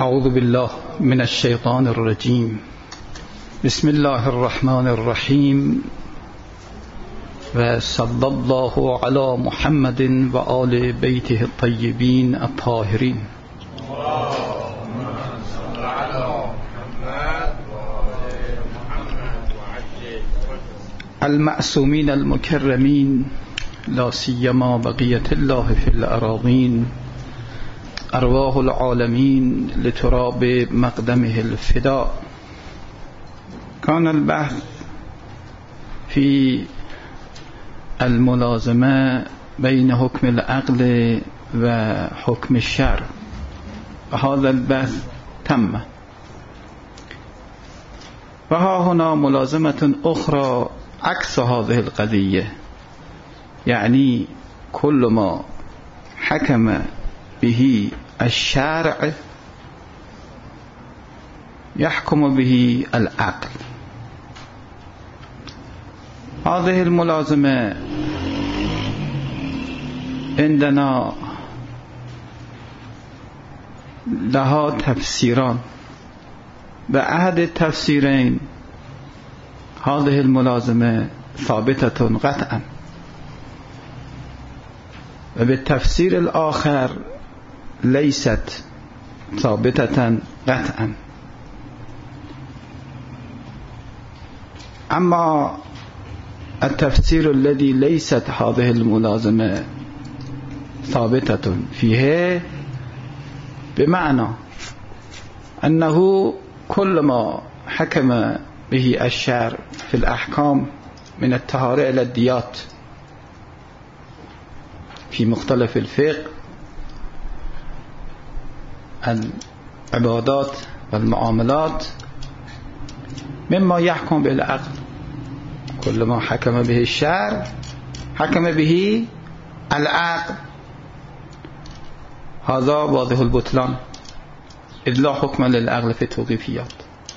أعوذ بالله من الشيطان الرجيم. بسم الله الرحمن الرحيم، وصلى الله على محمد وآل بيته الطيبين الطاهرين. المعصومين المكرمين، لا سيما بقية الله في الأراضين، أرواح العالمين لتراب مقدمه الفداء. كان البحث في الملازمة بين حكم العقل وحكم الشرع، وهذا البحث تم. وها هنا ملازمة أخرى عكس هذه القضية، يعني كل ما حكم به الشارع يحكم به العقل. هذه الملازمة عندنا لها تفسيران، بأحد التفسيرين هذه الملازمة ثابتة قطعا، وبالتفسير الآخر ليست ثابتة قطعا. أما التفسير الذي ليست هذه الملازمة ثابتة فيه، بمعنى أنه كل ما حكم به الشرع في الأحكام من الطهارة إلى الديات في مختلف الفقه، العبادات والمعاملات، مما يحكم بالعقل. كل ما حكم به الشرع حكم به العقل، هذا واضح البطلان، إذ لا حكم للعقل في التوقيفيات.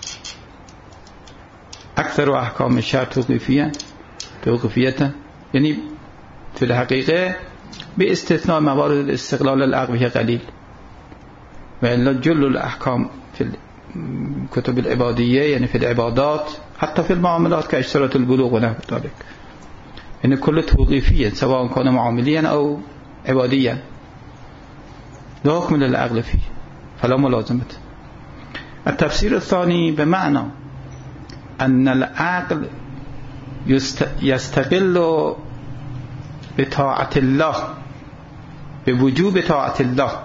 أكثر أحكام الشرع توقيفية، يعني في الحقيقة باستثناء موارد الاستقلال العقل هي قليل، وإلا جل الأحكام في الكتب العبادية، يعني في العبادات، حتى في المعاملات كاشتراط البلوغ ونحو ذلك، يعني كل توقيفية سواء كان معامليا أو عباديا، لا حكم للعقل فيه، فلا ملازمة. التفسير الثاني بمعنى أن العقل يستقل بطاعة الله، بوجوب طاعة الله،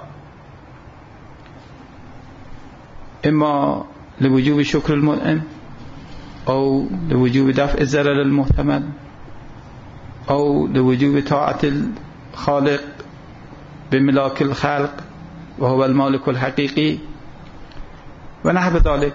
إما لوجوب شكر المنعم، أو لوجوب دفع الضرر المحتمل، أو لوجوب طاعة الخالق بملاك الخلق وهو المالك الحقيقي ونحو ذلك.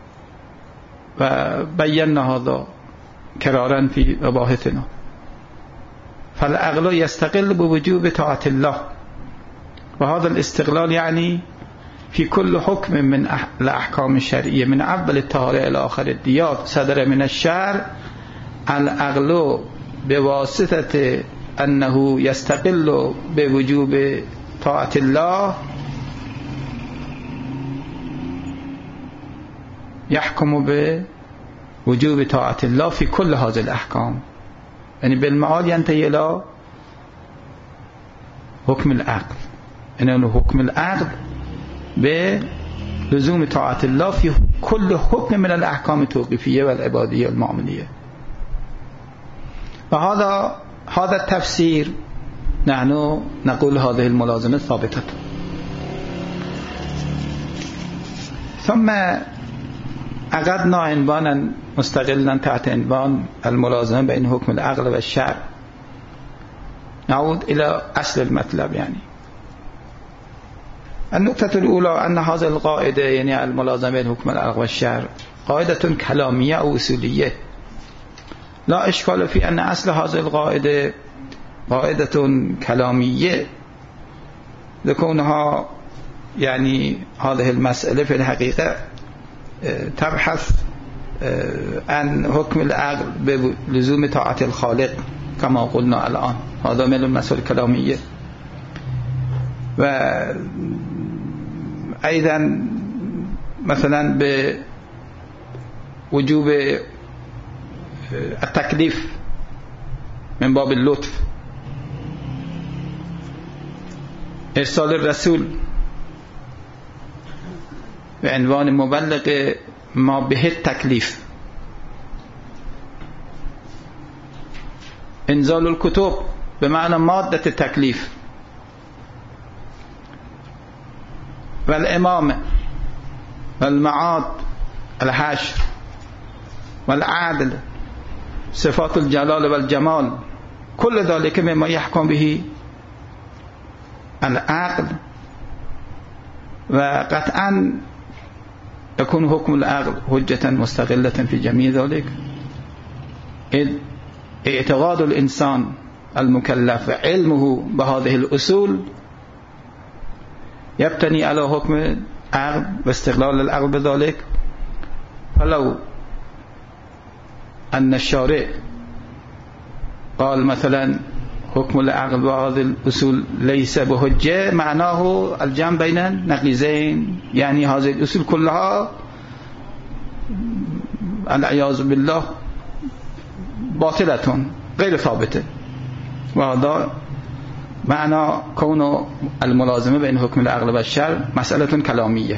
وبينا هذا كرارا في مباحثنا. فالعقل يستقل بوجوب طاعة الله، وهذا الاستقلال يعني في كل حكم من الأحكام الشرعية من أول الطهارة إلى آخر الديات صدر من الشرع، العقل بواسطة أنه يستقل بوجوب طاعة الله يحكم بوجوب طاعة الله في كل هذه الأحكام، يعني بالمعال ينتهي إلى حكم العقل، إنه حكم العقل بلزوم طاعة الله في كل حكم من الأحكام التوقيفية والعبادية والمعاملية. وهذا التفسير نحن نقول هذه الملازمة ثابتة. ثم عقدنا عنوانا مستقلا تحت عنوان الملازمة بين حكم العقل والشرع. نعود إلى أصل المطلب. يعني النقطة الأولى أن هذه القاعدة، يعني الملازمة بين حكم العقل والشرع، قاعدة كلامية أو أصولية، لا إشكال في أن أصل هذه القاعدة قاعدة كلامية، لكونها يعني هذه المسألة في الحقيقة تبحث عن حكم العقل بلزوم طاعة الخالق كما قلنا الآن، هذا من المسألة الكلامية. وأيضا مثلا به وجوب التکلیف من باب اللطف، ارسال الرسول به عنوان مبلغ ما به التکلیف، انزال الکتب به معنی مادة التکلیف، والامامه والمعاد الحشر والعدل، صفات الجلال والجمال، كل ذلك مما يحكم به العقل. وقطعا يكون حكم العقل حجة مستقلة في جميع ذلك، إذ اعتقاد الإنسان المكلف علمه بهذه الأصول يبتني على حكم العقل واستقلال العقل بذلك. فلو أن الشارع قال مثلا حكم العقل بهذه الأصول ليس بحجة، معناه الجمع بين النقيضين، يعني هذه الأصول كلها العياذ بالله باطلة غير ثابتة. وهذا معنى كون الملازمة بين حكم العقل والشرع مسألة كلامية،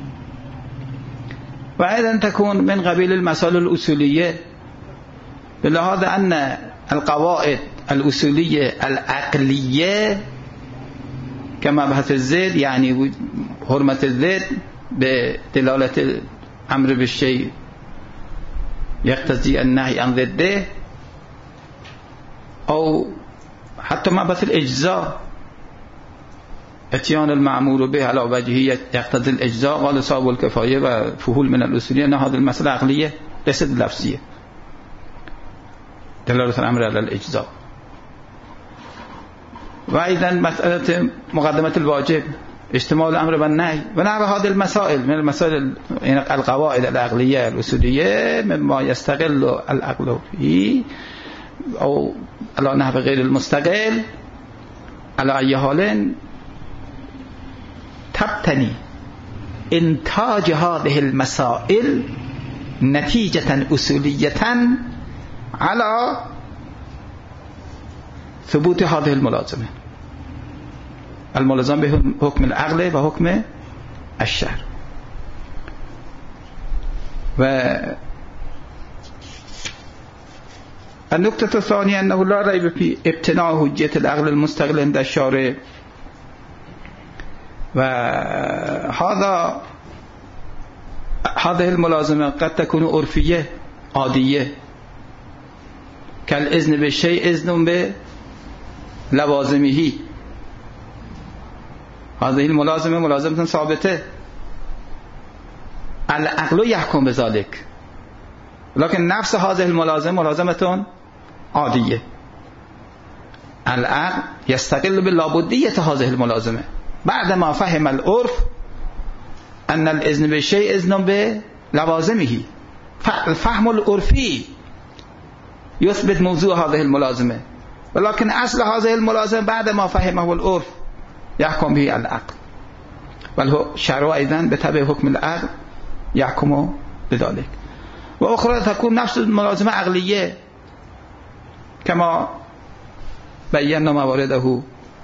وأيضا تكون من قبيل المسائل الأصولية، بلهذا أن القواعد الأصولية العقلية كمبحث الزيد، يعني حرمة الزيد بدلالة الأمر بالشيء يقتضي النهي عن ضده، أو حتى مبحث الإجزاء اتيان المعمول به على وجهه يقتضي الإجزاء، قال صاحب الكفاية وفهول من الأصولية أن هذه المسألة عقلية ليست لفظية، دلالة الأمر على الإجزاء. وأيضا مسألة مقدمة الواجب، اشتمال الأمر والنهي، ونحو هذه المسائل من المسائل القواعد العقلية الأصولية مما يستقل العقل فيه أو على نحو غير المستقل. على أي حال تبتني إنتاج هذه المسائل نتيجة أصولية على ثبوت هذه الملازمة، الملازمة بحكم العقل وحكم الشرع. والنقطة الثانية أنه لا ريب في ابتناء حجية العقل المستقل عند الشارع، وهذا هذه الملازمة قد تكون عرفية عادية كالإذن بالشيء إذن بلوازمه، هذه الملازمة ملازمة ثابتة، العقل يحكم بذلك، لكن نفس هذه الملازمة ملازمة عادية، العقل يستقل باللابدية هذه الملازمة بعدما فهم العرف أن الإذن بالشيء إذن بلوازمه. فالفهم العرفي يثبت موضوع هذه الملازمة، ولكن أصل هذه الملازمة بعدما فهمه العرف يحكم به العقل، والشرع أيضا بتبع حكم العقل يحكم بذلك. وأخرى تكون نفس الملازمة عقلية كما بينا موارده.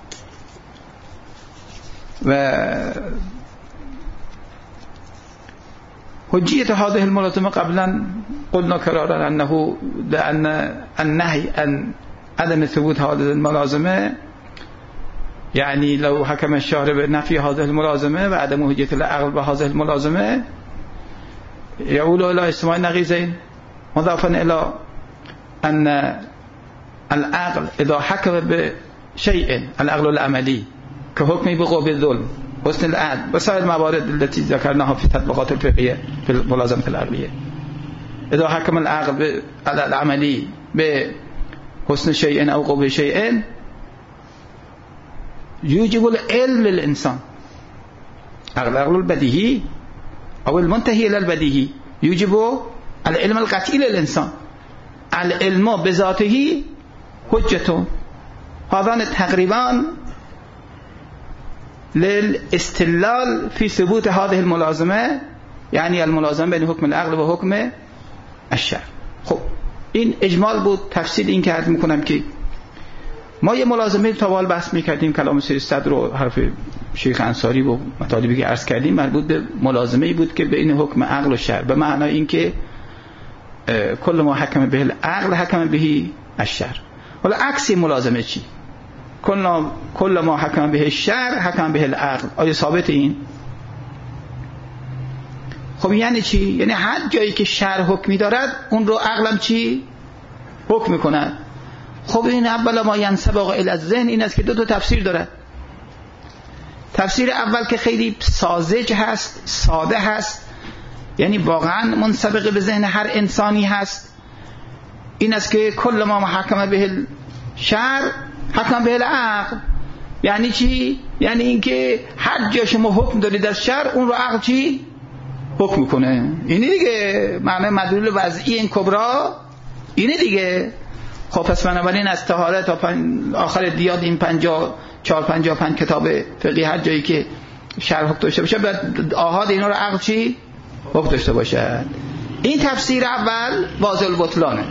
حجية هذه الملازمة قبلا قلنا كرارا أنه لأن النهي عن عدم ثبوت هذه الملازمة، يعني لو حكم الشارع بنفي هذه الملازمة وعدم حجية العقل بهذه الملازمة يقول إلى اسماء نقيضين، مضافا إلى أن العقل إذا حكم بشيء العقل العملي كحكم بقوة الظلم حسن العقل وسائر الموارد التي ذكرناها في التطبيقات الفقهية في الملازمة العقلية، إذا حكم العقل العملي بحسن شيء أو قوة شيء يوجب العلم للإنسان، العقل البديهي أو المنتهي إلى البديهي يوجب العلم القطعي للإنسان، العلم بذاته حجة. هذان تقريبا للاستدلال في ثبوت هذه الملازمة یعنی الملازمه بین حکم العقل و حکم الشرع. خب این اجمال بود. تفصیل این که عرض میکنم که ما یه ملازمه تا بحث میکردیم، کلام سید صدر و حرف شیخ انصاری و مطالبی که عرض کردیم مربوط به ملازمه‌ای بود که بین حکم عقل و شرع، به معنای این که کل ما حکم به العقل حکم به الشرع. حالا عکس ملازمه چی؟ کل ما حکم به الشرع حکم به العقل. آیا ثابت این؟ خب یعنی چی؟ یعنی هر جایی که شرع حکمی دارد اون رو عقلم چی؟ حکم میکند. خب این اول ما ینسبق الی الذهن این است که دو تفسیر داره. تفسیر اول که خیلی ساذج هست، ساده هست، یعنی واقعا منسبق به ذهن هر انسانی هست، این است که کل ما حکم به الشرع حکم به العقل. یعنی چی؟ یعنی اینکه هر جا شما حکم دارید از شرع اون رو عقل چی؟ حکم کنه. اینه دیگه معنی مدلول وضعی این کبرا اینه دیگه. خب پس بنابراین از طهارت تا آخر دیاد این 54-55 کتاب فقهی هر جایی که شرع حکم داشته باشه باید آحاد اینا رو عقل چی؟ حکم داشته باشه. این تفسیر اول واضح البطلانه.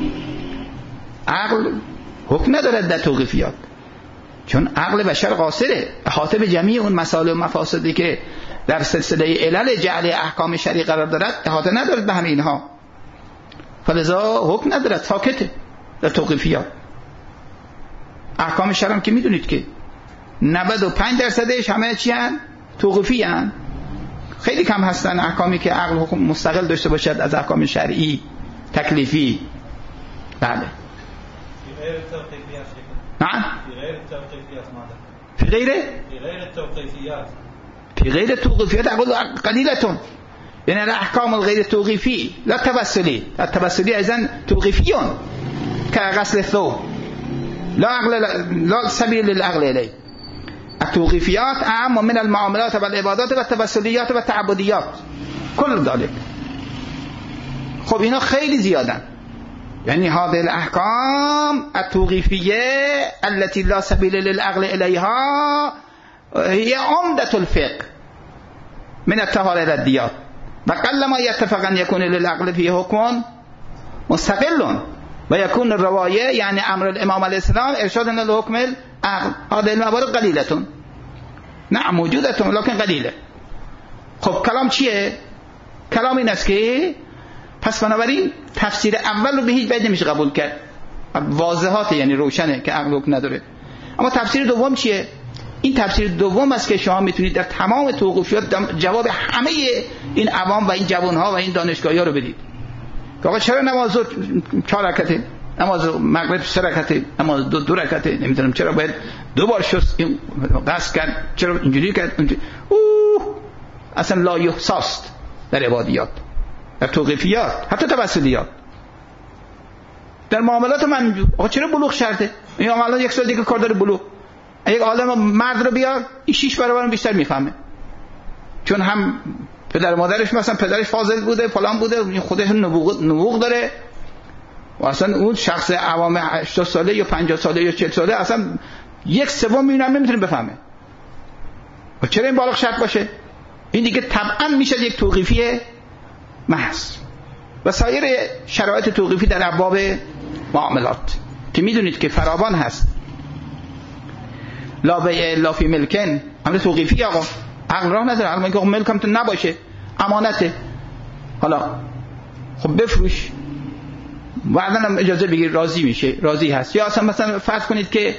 عقل حکم ندارد در توقیفیات، چون عقل بشر قاصره، احاطه به جمعی اون مسائل و مفاسدی که در سلسله علل جعل احکام شرعی قرار دارد احاطه ندارد به همه اینها، فلذا حکم ندارد، ساکته در توقیفیات. احکام شرع هم که میدونید که 95% همه چی هن؟ توقیفی هن. خیلی کم هستن احکامی که عقل حکم مستقل داشته باشد از احکام شرعی تکلیفی. بله. نعم. في غير التوقيفيات أقول قليلة، يعني الأحكام الغير التوقيفي لا التبسلي. التبسلي أيضا توقيفي كغسل الثوب، لا سبيل للعقل إليه. التوقيفيات أعم من المعاملات والعبادات والتبسليات والتعبديات كل ذلك. خب اینا خیلی زیادن. يعني هذه الأحكام التوقيفية التي لا سبيل للعقل إليها هي عمدة الفقه من الطهارة إلى الديات، وقل ما يتفق أن يكون للعقل فيه حكم مستقل ويكون الرواية يعني أمر الإمام عليه السلام إرشادا لحكم العقل. هذه الموارد قليلة، نعم موجودة لكن قليلة. خب کلام چیه؟ کلام این است که پس بنابراین تفسیر اول رو به هیچ وجه نمیشه قبول کرد، واضحاته، یعنی روشنه که عقل حکم نداره. اما تفسیر دوم چیه؟ این تفسیر دوم است که شما میتونید در تمام توقیفیات جواب همه این عوام و این جوانها و این دانشگاهی‌ها رو بدید. آقا چرا نماز 4 رکعته، نماز مغرب 3 رکعته، نماز 2 رکعته، نمیدونم چرا باید 2 بار شست قصد کرد، چرا اینجوری کرد، اصلا لا یحصاست در عبادیات، در توقیفیات، حتی توسلیات. در معاملات من آقا چرا بلوغ شرطه؟ این الان 1 سال دیگه کار داره بلوغ. یک عالم مرد رو بیار این 6 برابر بیشتر میفهمه، چون هم پدر مادرش مثلا پدرش فاضل بوده، فلان بوده، خودش نبوغ داره، و اصلا اون شخص عوام 80 ساله یا 50 ساله یا 40 ساله اصلا 1/3 میبینم نمیتونه بفهمه. و چرا این بالغ شرط باشه؟ این دیگه طبعا میشه یک توقیفی محض. و سایر شرایط توقیفی در ابواب معاملات که میدونید که فراوان هست. لا بیع الا فی ملکن، امر توقیفی. آقا عقل راه نداره، عقل میگه ملکم تو نباشه، امانته، حالا خب بفروش، بعداً هم اجازه بگیر، راضی میشه، راضی هست. یا اصلا مثلا فرض کنید که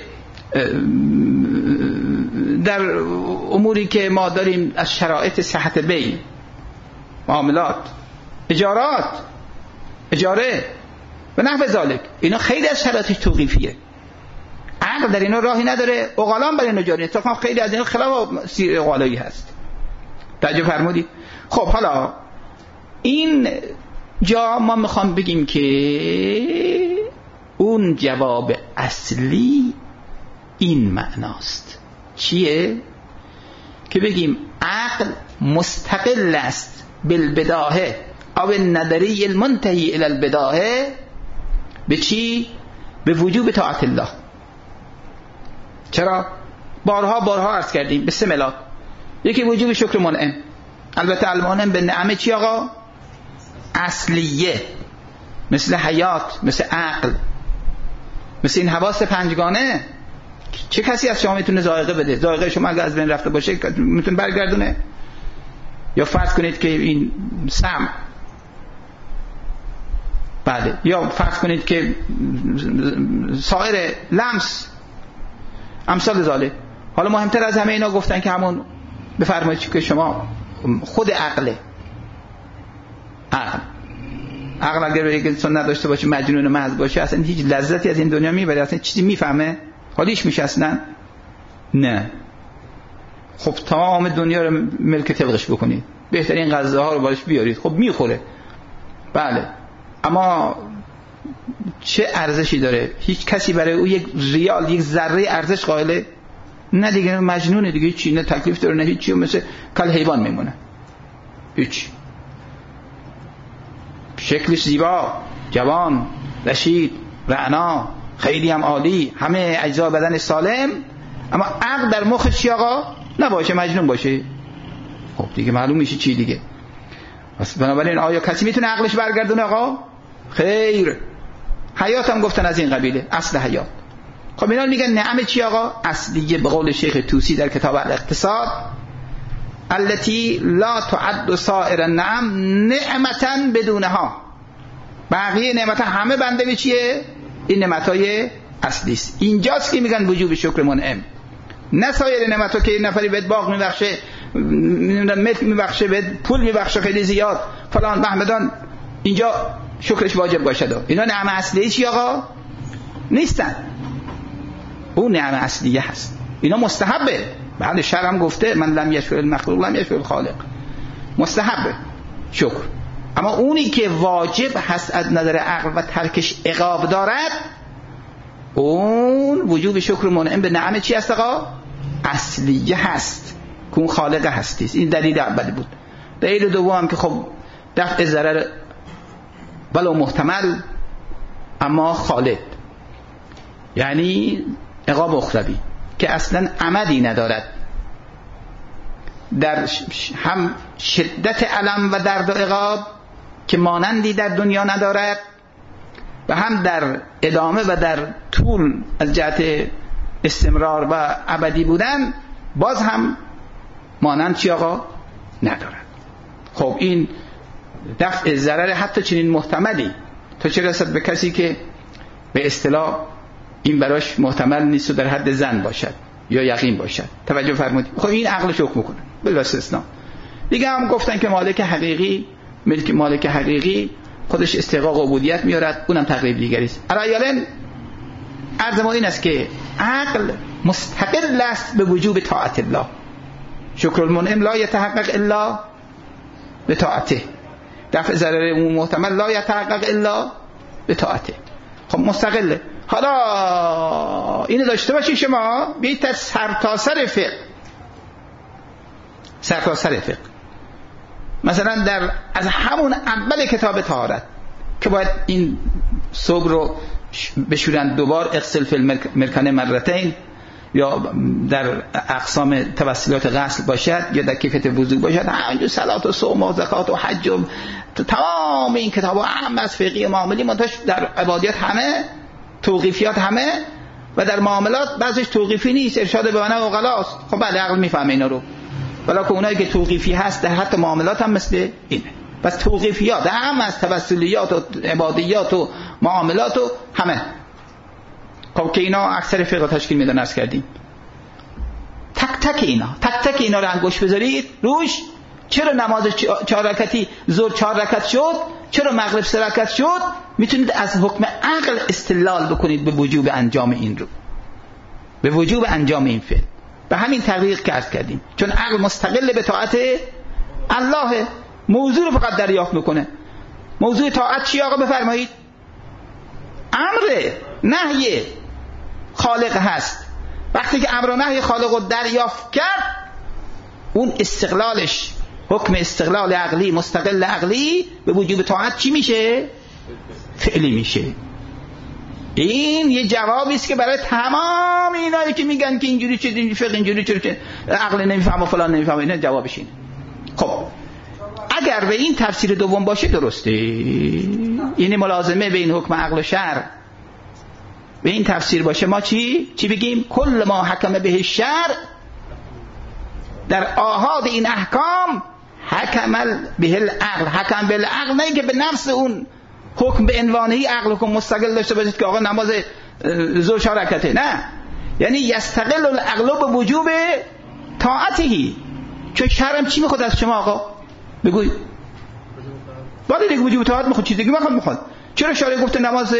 در اموری که ما داریم از شرایط صحت بیع، معاملات، اجارات، اجاره و نحو ذالک، اینا خیلی از شرایط توقیفیه. عقل در اینا راهی نداره، عقلان بر اینا جاری، اتفاقا خیلی از اینا خلاف سیر عقلایی هست. توجه فرمودید؟ خب حالا این جا ما میخوام بگیم که اون جواب اصلی این معناست. چیه؟ که بگیم عقل مستقل است بالبداهه او النظری المنتهی الى البداهه. به چی؟ به وجوب طاعت الله. چرا؟ بارها عرض کردیم به 3 ملاک. یکی وجوب شکر منعم، البته المانم به نعمه چی آقا؟ اصلیه، مثل حیات، مثل عقل، مثل این حواس پنجگانه. چه کسی از شما میتونه ذائقه بده؟ ذائقه شما اگه از بین رفته باشه میتونه برگردونه؟ یا فرض کنید که این سمع، بله، یا فرض کنید که سایر لمس، امثال ذالک. حالا مهمتر از همه اینا گفتن که همون بفرمایید که شما خود عقل اگر یک انسان نداشته باشه، مجنون محض باشه، اصلا هیچ لذتی از این دنیا میبره، اصلا چیزی میفهمه؟ حالیش میشه اصلا؟ نه. خب تمام دنیا رو ملک طبقش بکنید، بهترین غذاها رو باش بیارید، خب میخوره، بله، اما چه ارزشی داره؟ هیچ کسی برای او یک ریال، یک ذره ارزش قائله؟ نه دیگه، مجنونه دیگه، هیچی، نه تکلیف داره نه هیچی، مثل کل حیوان میمونه، هیچ. شکلش زیبا، جوان، رشید، رعنا، خیلی هم عالی، همه اجزا بدن سالم، اما عقل در مخش چی آقا؟ نباشه، مجنون باشه، خب دیگه معلوم میشه چی دیگه. پس بنابراین آیا کسی میتونه عقلش برگردونه آقا؟ خیر. حیات هم گفتن از این قبیله، اصل حیات. خب اینا میگن نعمه چی آقا؟ اصلیه. به قول شیخ طوسی در کتاب الاقتصاد، التي لا تعد سائر النعم نعمتا بدونها. بقیه نعمت همه بنده به چیه؟ این نعمتای اصلی است. اینجاست که میگن وجوب شکر منعم، نه سایر نعمتا که نفری بهت باغ میبخشه، ملک میبخشه، بهت پول میبخشه خیلی زیاد فلان بهمدان، اینجا شکرش واجب باشه. اینا نعمه اصلی چی آقا؟ نیستن. اون نعمه اصلیه هست، اینا مستحبه. بعد شرع هم گفته من لم یشکر المخلوق لم یشکر الخالق، مستحبه شکر. اما اونی که واجب هست از نظر عقل و ترکش عقاب دارد، اون وجوب شکر منعم به نعمه چی هست آقا؟ اصلیه هست، که اون خالق هستی. این دلیل اولی بود. دلیل دوم هم که خب دفع ضرر ولو محتمل اما خالد، یعنی عقاب اخروی که اصلا عمدی ندارد، در هم شدت علم و درد و عقاب که مانندی در دنیا ندارد، و هم در ادامه و در طول از جهت استمرار و ابدی بودن باز هم مانند چی آقا؟ ندارد. خب این دفع ضرر حتی چنین محتملی، تا چه رسد به کسی که به اصطلاح این براش محتمل نیست و در حد ظن باشد یا یقین باشد. توجه فرمودید؟ خب این عقلش حکم میکنه بلا استثناء. دیگه هم گفتن که مالک حقیقی، مالک حقیقی خودش استحقاق عبودیت میارد، اونم تقریب دیگری است. علایالن عرض ما این است که عقل مستقل است به وجوب طاعت الله. شکر المنعم لا یتحقق الا به طاعته، دفع ضرر عموم محتمل لا یتحقق الا به طاعته. خب مستقله. حالا اینو داشته باشید شما، بیایید تا سرتاسر فقه، مثلا در از همون اول کتاب طهارت که باید این صبح رو بشورن دوبار، اغسل فی المرکن مرتین، یا در اقسام توسلات غسل باشد یا در کیفیت وضو باشد، همینجور صلات و صوم و زکات و حج و تمام این کتاب‌ها هم از فقه معاملی منتش در عبادیات همه توقیفیات همه، و در معاملات بعضیش توقیفی نیست، ارشاد به منع و غلاست. خب بعد عقل میفهمه اینا رو، ولی که اونایی که توقیفی هست در حتی معاملات هم مثل اینه. پس توقیفیات هم از توسلیات و عبادیات و معاملات و همه، خب که اینا اکثر فقه تشکیل میدن. عرض کردیم تک تک اینا رو انگوش بذارید روش. چرا نماز 4 رکعتی ظهر 4 رکعت شد، چرا مغرب 3 رکعت شد، میتونید از حکم عقل استدلال بکنید به وجوب انجام این رو، به وجوب انجام این فعل. به همین تحقیق که عرض کردیم، چون عقل مستقل به طاعت الله، موضوع رو فقط دریافت میکنه. موضوع طاعت چی آقا بفرمایید؟ امر نهی خالق هست. وقتی که امر و نهی خالق رو دریافت کرد، اون استقلالش حکم استقلال عقلی، مستقل عقلی به وجوب طاعت چی میشه؟ فعلی میشه. این یه جوابی است که برای تمام اینایی که میگن که اینجوری چه فقه اینجوری چه عقل نمیفهمه و فلان نمیفهمه، اینا جوابش اینه. خب اگر به این تفسیر دوم باشه درسته، یعنی ملازمه بین حکم عقل و شرع به این تفسیر باشه، ما چی بگیم؟ کل ما حکم به شرع، در آحاد این احکام حکم به العقل. حکم به العقل نه که به نفس اون حکم به عنوانی عقل حکم مستقل داشته باشید که آقا نماز ظهر 4 رکعته، نه، یعنی یستقل العقل به وجوب طاعته. چون شرم چی میخواد از شما آقا؟ بگوی باید دیگه وجوب طاعت میخواد، چیز دیگه میخواد. چرا شارع گفته نماز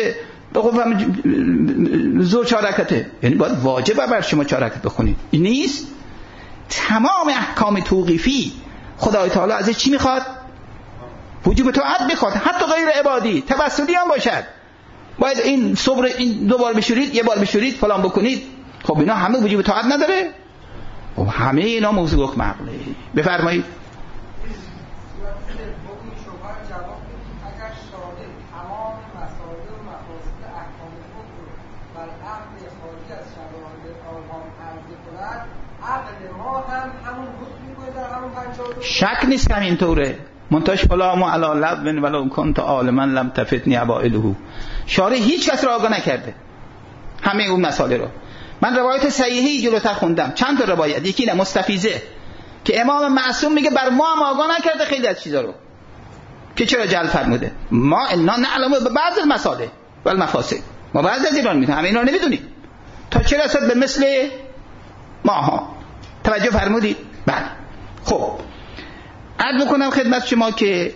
ظهر 4 رکعته؟ یعنی باید واجبه بر شما 4 رکعت بخونید. این نیست. تمام احکام توقیفی خدای تعالی از چی میخواد؟ وجوب طاعت میخواد، حتی غیر عبادی، توسلی هم باشد. باید این صبر این 2 بار بشورید، 1 بار بشورید، فلان بکنید. خب اینا همه وجوب طاعت نداره؟ خب همه اینا موضوع حکم عقله. بفرمایید. شک نیست همینطوره، منتاش فلام و علا لب ولو کنت عالما لم تفتنی عوائله. شارع هیچ کس را آگاه نکرده همه اون مسائل رو. من روایت صحیحی جلوتر خوندم، چند تا روایت، یکی نه مستفیضه که امام معصوم میگه بر ما هم آگاه نکرده خیلی از چیزا رو که چرا جل فرموده. ما انا نعلم به بعض المصالح و المفاسد، ما بعض از ایران میدونیم، همه اینا رو نمیدونیم. تا چه رسد به مثل ماها. توجه فرمودید؟ بله. خب عرض بکنم خدمت شما که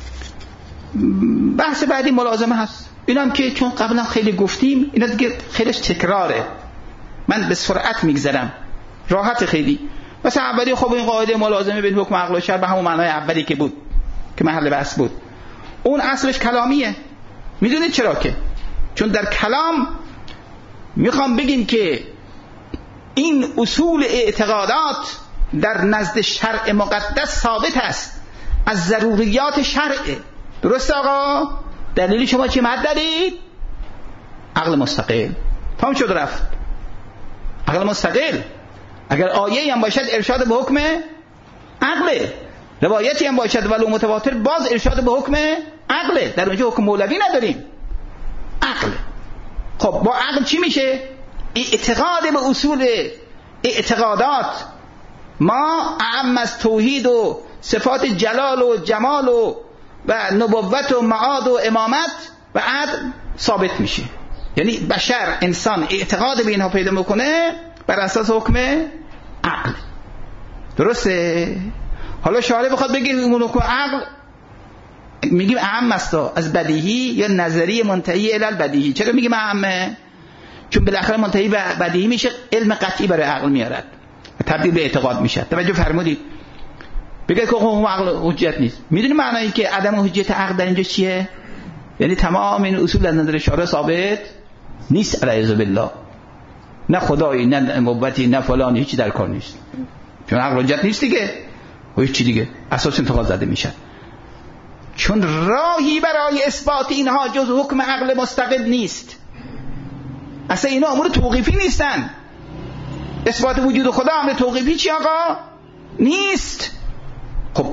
بحث بعدی ملازمه هست. اینم که چون قبلا خیلی گفتیم، اینا دیگه خیلیش تکراره، من به سرعت میگذرم، راحت خیلی. مثلا اولی خب این قاعده ملازمه بین حکم عقل و شرع به همون معنای اولی که بود که محل بحث بود، اون اصلش کلامیه. میدونید چرا؟ که چون در کلام میخوام بگیم که این اصول اعتقادات در نزد شرع مقدس ثابت است، از ضروریات شرعه. درست آقا؟ دلیل شما چی مد دارید؟ عقل مستقل. تمام شد رفت. عقل مستقل اگر آیه هم باشد ارشاد به حکم عقله، روایتی هم باشد ولو متواتر باز ارشاد به حکم عقله. در اونجا حکم مولوی نداریم، عقل. خب با عقل چی میشه؟ اعتقاد به اصول اعتقادات ما اعم از توحید و صفات جلال و جمال و نبوت و معاد و امامت و عدل ثابت میشه. یعنی بشر انسان اعتقاد به اینها پیدا میکنه بر اساس حکم عقل. درسته؟ حالا شارع بخواد بگه اون حکم عقل میگیم اعم است از بدیهی یا نظری منتهی الی البدیهی. چرا میگیم اعمه؟ چون بالاخره منتهی به بدیهی میشه، علم قطعی برای عقل میارد، تبدیل به اعتقاد میشه. توجه فرمودید؟ بگه که حکم عقل حجت نیست. میدونی معنی که عدم حجت عقل در اینجا چیه؟ یعنی تمام این اصول از نظر شارع ثابت نیست، علیه بالله. نه خدایی، نه نبوتی، نه فلان، هیچی در کار نیست. چون عقل حجت نیست دیگه، و هیچ چی دیگه اساس انتقاد زده میشه. چون راهی برای اثبات اینها جز حکم عقل مستقل نیست. اصلا اینا امور توقیفی نیستن. اثبات وجود خدا امر توقیفی چی آقا؟ نیست. خب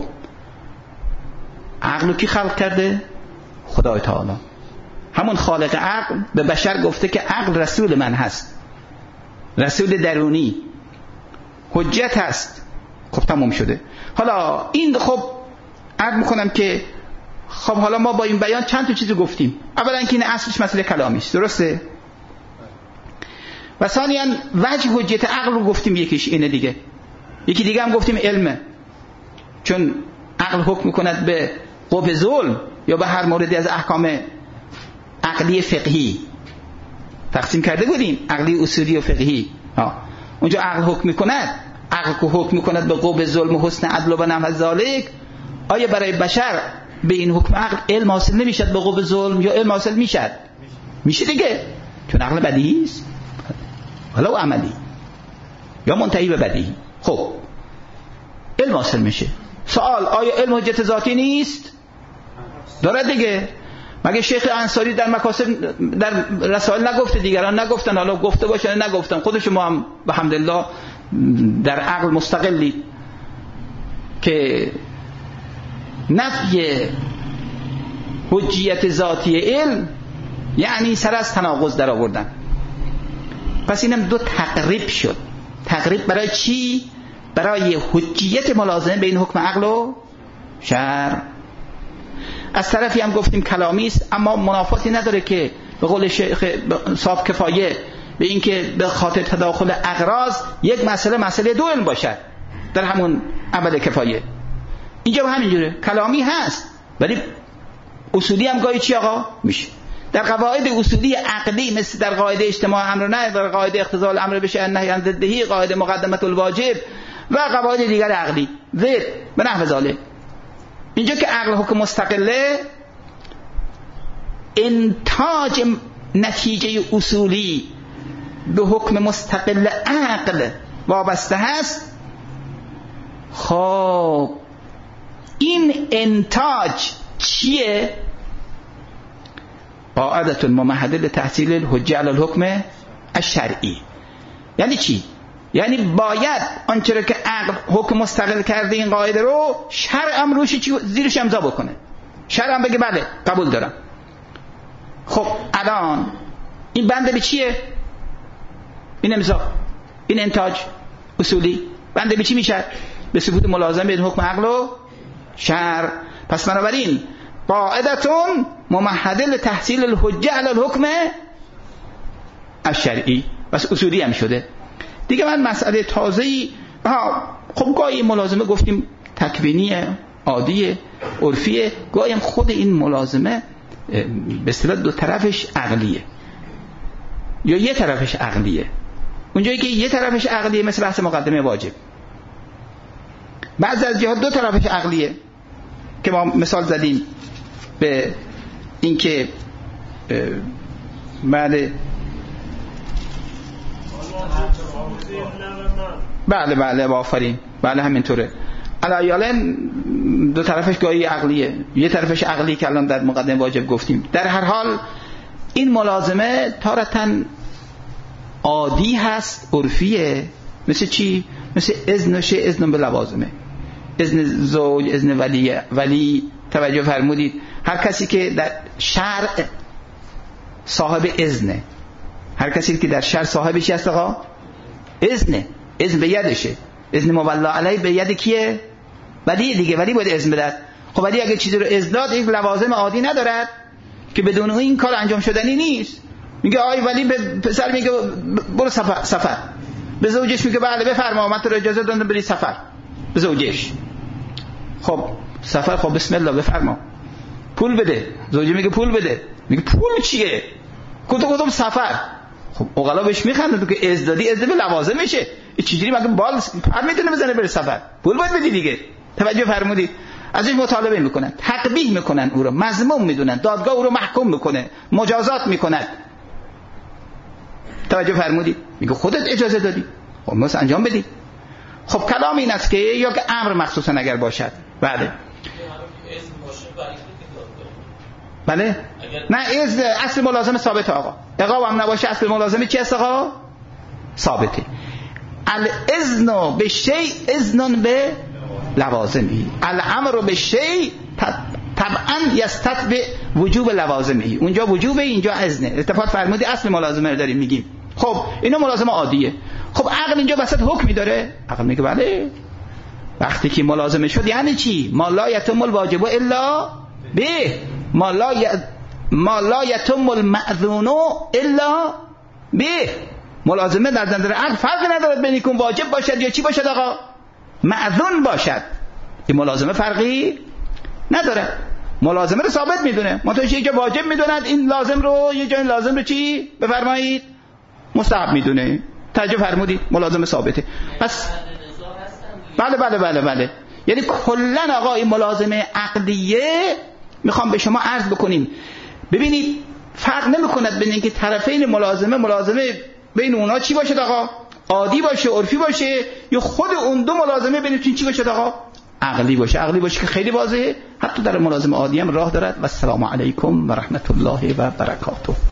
عقل کی خلق کرده؟ خدای تعالی. همون خالق عقل به بشر گفته که عقل رسول من هست، رسول درونی، حجت هست. خب تمام شده. حالا این خب عرض میکنم که خب حالا ما با این بیان چند تا چیز گفتیم. اولا که این اصلش مسئله کلامی است، درسته؟ و ثانیاً وجه حجت عقل رو گفتیم، یکیش اینه دیگه. یکی دیگه هم گفتیم علمه، چون عقل حکم میکند به قبح ظلم یا به هر موردی از احکام عقلی فقهی. تقسیم کرده بودیم عقلی اصولی و فقهی. اونجا عقل حکم میکند، عقل که حکم میکند به قبح ظلم و حسن عدل و نحو ذالک، آیا برای بشر به این حکم عقل علم حاصل نمیشد به قبح ظلم یا علم حاصل میشد؟ میشه دیگه، چون عقل بدیهی است، ولو عملی یا منتهی به بدیهی. خب علم حاصل میشه. سوال آیا علم حجت ذاتی نیست؟ داره دیگه. مگه شیخ انصاری در مکاسب در رسائل نگفته؟ دیگران نگفتن، حالا گفته باشن نگفتن، خود شما هم الحمدلله در عقل مستقلی که نفی حجیت ذاتی علم یعنی سر از تناقض در آوردن. پس اینم دو تقریب شد. تقریب برای چی؟ برای حجیت ملازمه بین حکم عقل و شرع. از طرفی هم گفتیم کلامی است، اما منافاتی نداره که به قول شیخ صاحب کفایه به این که به خاطر تداخل اغراض یک مسئله دو علم باشد در همون عمل کفایه. اینجا همینجوره، کلامی هست ولی اصولی هم گاهی چی آقا میشه. در قواعد اصولی عقلی مثل در قاعده اجتماع امر و نهی، در قاعده اقتضاء الامر به شأن نهی عن ضده، قاعده مقدمه الواجب و قواعد دیگر عقلی ذکر به نحو ذلک، اینجا که عقل حکم مستقله، انتاج نتیجه اصولی به حکم مستقل عقل وابسته هست. خب این انتاج چیه؟ قاعدة ممهده لتحصیل الحجه علی الحکم الشرعی. یعنی چی؟ یعنی باید آنچه که عقل حکم مستقل کرده این قاعده رو شرع هم روش زیرش امضا بکنه. شرع هم بگه بله قبول دارم. خب الان این بنده به چیه؟ این امضا، این انتاج اصولی بنده به چی میشه؟ به ثبوت ملازمه بین حکم عقل و شرع. پس بنابراین قاعدتون ممهده لتحصیل الحجه علی الحکم الشرعی، بس اصولی هم شده دیگه. من مسئله تازه‌ای خب گاهی ملازمه گفتیم تکوینیه، عادیه، عرفیه، گاهی هم خود این ملازمه به اصطلاح دو طرفش عقلیه یا یه طرفش عقلیه. اونجایی که یه طرفش عقلیه مثل بحث مقدمه واجب، بعضی از جهات دو طرفش عقلیه که ما مثال زدیم به اینکه بله آفرین، بله همینطوره. علایالن دو طرفش گاهی عقلیه، یه طرفش عقلی که الان در مقدمه واجب گفتیم. در هر حال این ملازمه تارتاً عادی هست، عرفیه. مثل چی؟ مثل اذن به لوازمه، اذن زوج، اذن ولی. توجه فرمودید هر کسی که در شرع صاحب اذنه، هر کسی که در شرع صاحب چی هست آقا؟ اذنه. اذن به یدشه، اذن مولا علیه به ید کیه؟ ولی دیگه، ولی باید اذن بدهد. خب ولی اگه چیزی رو اذن داد یک لوازم عادی ندارد که بدون این کار انجام شدنی نیست. میگه آی ولی به پسر میگه برو سفر، به زوجش میگه بله بفرما من تو رو اجازه دادم بری سفر، به زوجش. خب سفر، خب بسم الله بفرما، پول بده. زوجه میگه پول بده، میگه پول چیه؟ کدوم سفر؟ خب عقلا بهش میخندن تو که اذن دادی، اذن به لوازم میشه. این چجوری مگه بال پر میتونه بزنه بره سفر؟ پول باید بدی دیگه. توجه فرمودید؟ ازش مطالبه میکنن، تقبیح میکنن، او رو مذموم میدونن، دادگاه او رو محکوم میکنه، مجازات میکنن. توجه فرمودید؟ میگه خودت اجازه دادی، خب مثلا انجام بدی. خب کلام این است که یا که امر مخصوصا اگر باشد، بله نه اذن اصل ملازمه ثابته آقا. اقاب هم نباشه اصل ملازمه چی است آقا؟ ثابته. الاذن به شیء اذن به لوازمی، الامر به شیء طبعا یستتبع وجوب لوازمی. اونجا وجوبه، اینجا اذنه. اتفاق فرمودی اصل ملازمه رو داریم میگیم. خب اینو ملازمه عادیه. خب عقل اینجا وسط حکمی داره؟ عقل میگه بله. وقتی که ملازمه شد یعنی چی؟ ما لا یتم الواجب الا به، ما لا یتم المأذون الا به. ملازمه در نظر عقل فرقی ندارد بین اینکه واجب باشد یا چی باشد آقا؟ مأذون باشد. این ملازمه فرقی نداره. ملازمه رو ثابت میدونه. منتها یه جا واجب میدوند، این لازم رو یه جای لازم رو چی؟ بفرمایید مستحب میدونه. توجه فرمودید؟ ملازمه ثابته. پس بله. یعنی کلا آقا این ملازمه عقلیه میخوام به شما عرض بکنیم. ببینید فرق نمیکند بین اینکه طرفین ملازمه بین اونا چی باشه آقا؟ عادی باشه، عرفی باشه، یا خود اون دو ملازمه بینشون چی باشه آقا؟ عقلی باشه که خیلی واضحه. حتی در ملازمه عادی هم راه دارد. و السلام علیکم و رحمت الله و برکاته.